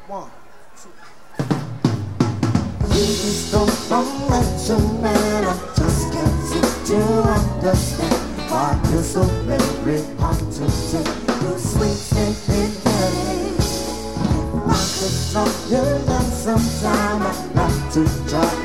One, two. Please don't let your man. I just can't seem to understand why you're so very hard to take. You sweet and candy. I could stop your love sometime. I'd like to try